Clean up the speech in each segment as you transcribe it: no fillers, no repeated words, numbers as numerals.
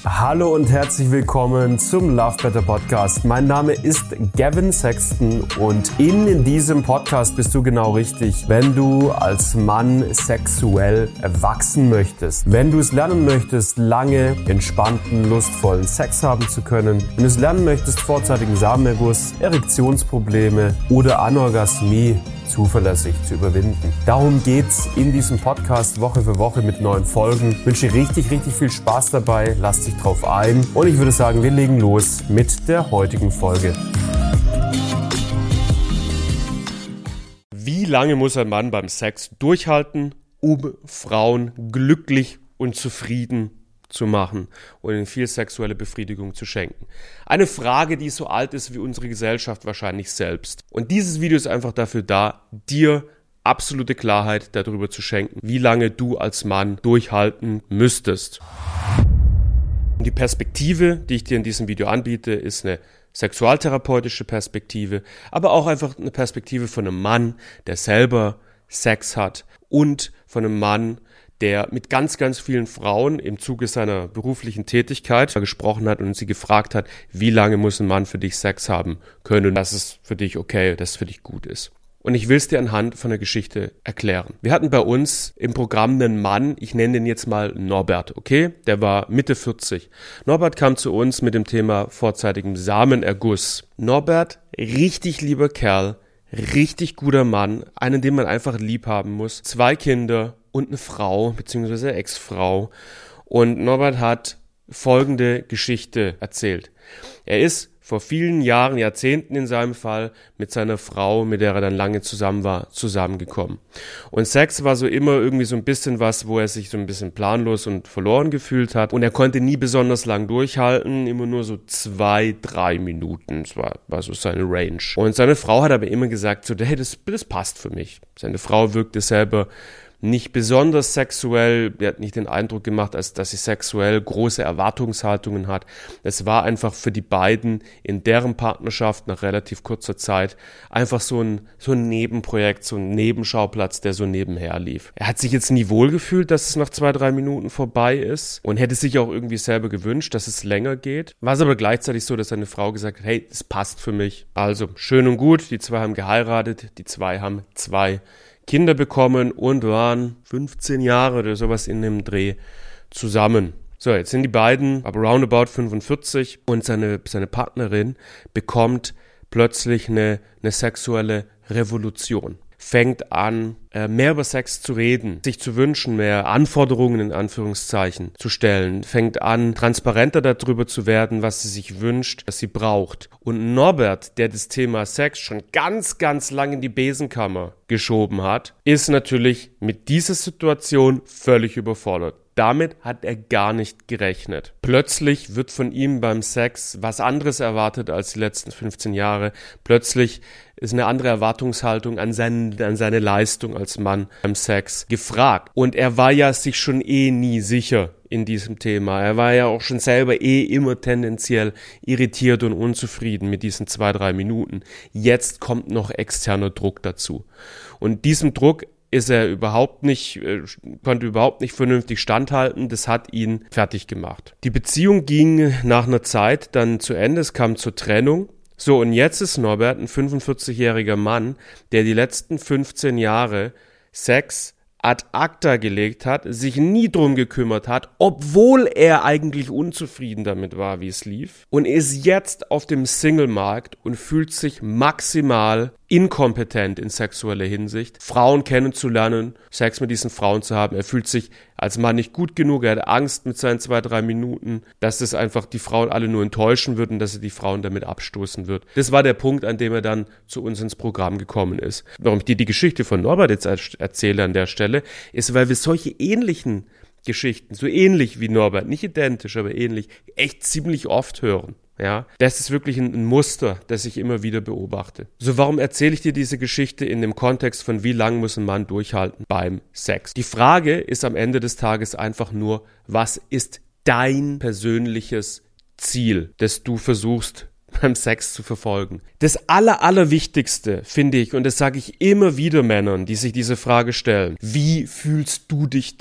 Hallo und herzlich willkommen zum Love Better Podcast. Mein Name ist Gavin Sexton und in diesem Podcast bist du genau richtig, wenn du als Mann sexuell wachsen möchtest. Wenn du es lernen möchtest, lange, entspannten, lustvollen Sex haben zu können. Wenn du es lernen möchtest, vorzeitigen Samenerguss, Erektionsprobleme oder Anorgasmie zuverlässig zu überwinden. Darum geht's in diesem Podcast Woche für Woche mit neuen Folgen. Ich wünsche dir richtig viel Spaß dabei. Lass dich drauf ein. Und ich würde sagen, wir legen los mit der heutigen Folge. Wie lange muss ein Mann beim Sex durchhalten, um Frauen glücklich und zufrieden zu machen und ihnen viel sexuelle Befriedigung zu schenken? Eine Frage, die so alt ist wie unsere Gesellschaft wahrscheinlich selbst. Und dieses Video ist einfach dafür da, dir absolute Klarheit darüber zu schenken, wie lange du als Mann durchhalten müsstest. Und die Perspektive, die ich dir in diesem Video anbiete, ist eine sexualtherapeutische Perspektive, aber auch einfach eine Perspektive von einem Mann, der selber Sex hat, und von einem Mann, der mit ganz vielen Frauen im Zuge seiner beruflichen Tätigkeit gesprochen hat und sie gefragt hat, wie lange muss ein Mann für dich Sex haben können, dass es für dich okay, dass es für dich gut ist. Und ich will es dir anhand von einer Geschichte erklären. Wir hatten bei uns im Programm einen Mann, ich nenne den jetzt mal Norbert, okay? Der war Mitte 40. Norbert kam zu uns mit dem Thema vorzeitigem Samenerguss. Norbert, richtig lieber Kerl, richtig guter Mann, einen, den man einfach lieb haben muss. 2 Kinder und eine Frau, beziehungsweise Ex-Frau. Und Norbert hat folgende Geschichte erzählt. Er ist vor vielen Jahren, Jahrzehnten in seinem Fall, mit seiner Frau, mit der er dann lange zusammen war, zusammengekommen. Und Sex war so immer irgendwie so ein bisschen was, wo er sich so ein bisschen planlos und verloren gefühlt hat. Und er konnte nie besonders lang durchhalten, immer nur so 2-3 Minuten. Das war so seine Range. Und seine Frau hat aber immer gesagt, so, hey, das passt für mich. Seine Frau wirkte selber nicht besonders sexuell, er hat nicht den Eindruck gemacht, als dass sie sexuell große Erwartungshaltungen hat. Es war einfach für die beiden in deren Partnerschaft nach relativ kurzer Zeit einfach so ein Nebenprojekt, so ein Nebenschauplatz, der so nebenher lief. Er hat sich jetzt nie wohlgefühlt, dass es nach 2-3 Minuten vorbei ist und hätte sich auch irgendwie selber gewünscht, dass es länger geht. War es aber gleichzeitig so, dass seine Frau gesagt hat, hey, das passt für mich. Also schön und gut, die 2 haben geheiratet, die 2 haben 2 Kinder bekommen und waren 15 Jahre oder sowas in dem Dreh zusammen. So, jetzt sind die beiden aber roundabout 45 und seine Partnerin bekommt plötzlich eine sexuelle Revolution. Fängt an, mehr über Sex zu reden, sich zu wünschen, mehr Anforderungen in Anführungszeichen zu stellen, fängt an, transparenter darüber zu werden, was sie sich wünscht, was sie braucht. Und Norbert, der das Thema Sex schon ganz lang in die Besenkammer geschoben hat, ist natürlich mit dieser Situation völlig überfordert. Damit hat er gar nicht gerechnet. Plötzlich wird von ihm beim Sex was anderes erwartet als die letzten 15 Jahre. Plötzlich ist eine andere Erwartungshaltung an seine Leistung als Mann beim Sex gefragt. Und er war ja sich schon nie sicher in diesem Thema. Er war ja auch schon selber immer tendenziell irritiert und unzufrieden mit diesen 2-3 Minuten. Jetzt kommt noch externer Druck dazu. Und diesem Druck konnte überhaupt nicht vernünftig standhalten. Das hat ihn fertig gemacht. Die Beziehung ging nach einer Zeit dann zu Ende. Es kam zur Trennung. So, und jetzt ist Norbert ein 45-jähriger Mann, der die letzten 15 Jahre Sex ad acta gelegt hat, sich nie drum gekümmert hat, obwohl er eigentlich unzufrieden damit war, wie es lief, und ist jetzt auf dem Single-Markt und fühlt sich maximal inkompetent in sexueller Hinsicht, Frauen kennenzulernen, Sex mit diesen Frauen zu haben. Er fühlt sich als Mann nicht gut genug, er hat Angst mit seinen 2-3 Minuten, dass es einfach die Frauen alle nur enttäuschen würden, dass er die Frauen damit abstoßen wird. Das war der Punkt, an dem er dann zu uns ins Programm gekommen ist. Warum ich dir die Geschichte von Norbert jetzt erzähle an der Stelle, ist, weil wir solche ähnlichen Geschichten, so ähnlich wie Norbert, nicht identisch, aber ähnlich, echt ziemlich oft hören. Ja, das ist wirklich ein Muster, das ich immer wieder beobachte. So, warum erzähle ich dir diese Geschichte in dem Kontext von wie lang muss ein Mann durchhalten beim Sex? Die Frage ist am Ende des Tages einfach nur, was ist dein persönliches Ziel, das du versuchst beim Sex zu verfolgen? Das Allerwichtigste finde ich, und das sage ich immer wieder Männern, die sich diese Frage stellen: Wie fühlst du dich denn,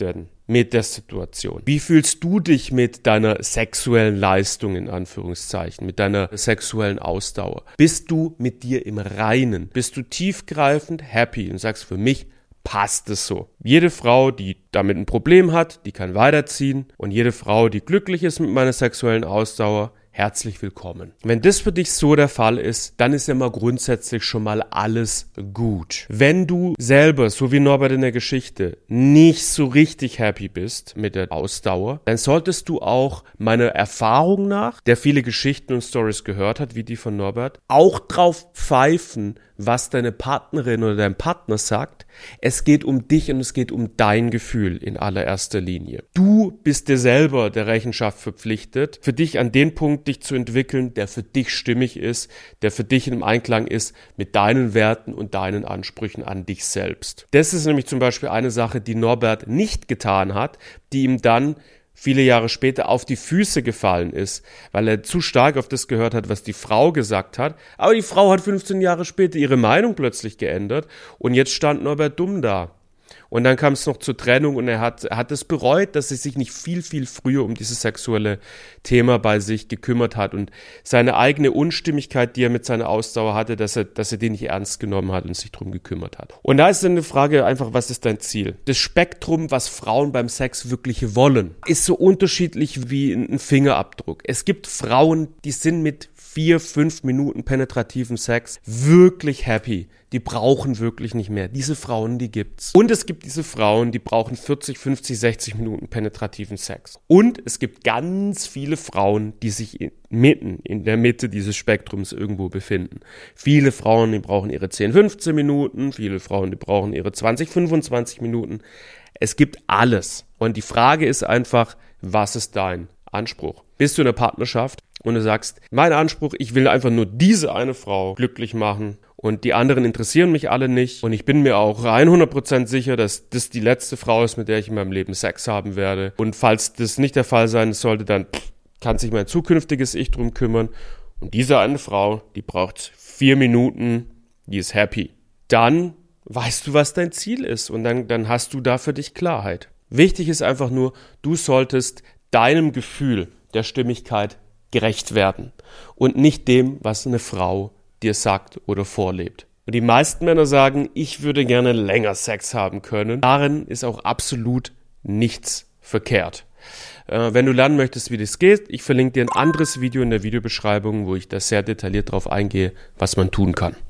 mit der Situation? Wie fühlst du dich mit deiner sexuellen Leistung, in Anführungszeichen, mit deiner sexuellen Ausdauer? Bist du mit dir im Reinen? Bist du tiefgreifend happy und sagst, für mich passt es so? Jede Frau, die damit ein Problem hat, die kann weiterziehen, und jede Frau, die glücklich ist mit meiner sexuellen Ausdauer, herzlich willkommen. Wenn das für dich so der Fall ist, dann ist ja mal grundsätzlich schon mal alles gut. Wenn du selber, so wie Norbert in der Geschichte, nicht so richtig happy bist mit der Ausdauer, dann solltest du auch meiner Erfahrung nach, der viele Geschichten und Stories gehört hat, wie die von Norbert, auch drauf pfeifen, was deine Partnerin oder dein Partner sagt. Es geht um dich und es geht um dein Gefühl in allererster Linie. Du bist dir selber der Rechenschaft verpflichtet, für dich an den Punkt dich zu entwickeln, der für dich stimmig ist, der für dich im Einklang ist mit deinen Werten und deinen Ansprüchen an dich selbst. Das ist nämlich zum Beispiel eine Sache, die Norbert nicht getan hat, die ihm dann viele Jahre später auf die Füße gefallen ist, weil er zu stark auf das gehört hat, was die Frau gesagt hat. Aber die Frau hat 15 Jahre später ihre Meinung plötzlich geändert und jetzt stand Norbert dumm da. Und dann kam es noch zur Trennung und er hat es bereut, dass er sich nicht viel, viel früher um dieses sexuelle Thema bei sich gekümmert hat und seine eigene Unstimmigkeit, die er mit seiner Ausdauer hatte, dass er den nicht ernst genommen hat und sich drum gekümmert hat. Und da ist dann eine Frage einfach, was ist dein Ziel? Das Spektrum, was Frauen beim Sex wirklich wollen, ist so unterschiedlich wie ein Fingerabdruck. Es gibt Frauen, die sind mit 4-5 Minuten penetrativen Sex wirklich happy. Die brauchen wirklich nicht mehr. Diese Frauen, die gibt's. Und es gibt diese Frauen, die brauchen 40, 50, 60 Minuten penetrativen Sex. Und es gibt ganz viele Frauen, die sich mitten in der Mitte dieses Spektrums irgendwo befinden. Viele Frauen, die brauchen ihre 10, 15 Minuten. Viele Frauen, die brauchen ihre 20, 25 Minuten. Es gibt alles. Und die Frage ist einfach, was ist dein Anspruch? Bist du in einer Partnerschaft und du sagst, mein Anspruch, ich will einfach nur diese eine Frau glücklich machen und die anderen interessieren mich alle nicht und ich bin mir auch 100% sicher, dass das die letzte Frau ist, mit der ich in meinem Leben Sex haben werde, und falls das nicht der Fall sein sollte, dann kann sich mein zukünftiges Ich drum kümmern, und diese eine Frau, die braucht 4 Minuten, die ist happy. Dann weißt du, was dein Ziel ist, und dann hast du da für dich Klarheit. Wichtig ist einfach nur, du solltest deinem Gefühl der Stimmigkeit gerecht werden und nicht dem, was eine Frau dir sagt oder vorlebt. Und die meisten Männer sagen, ich würde gerne länger Sex haben können. Darin ist auch absolut nichts verkehrt. Wenn du lernen möchtest, wie das geht, ich verlinke dir ein anderes Video in der Videobeschreibung, wo ich da sehr detailliert drauf eingehe, was man tun kann.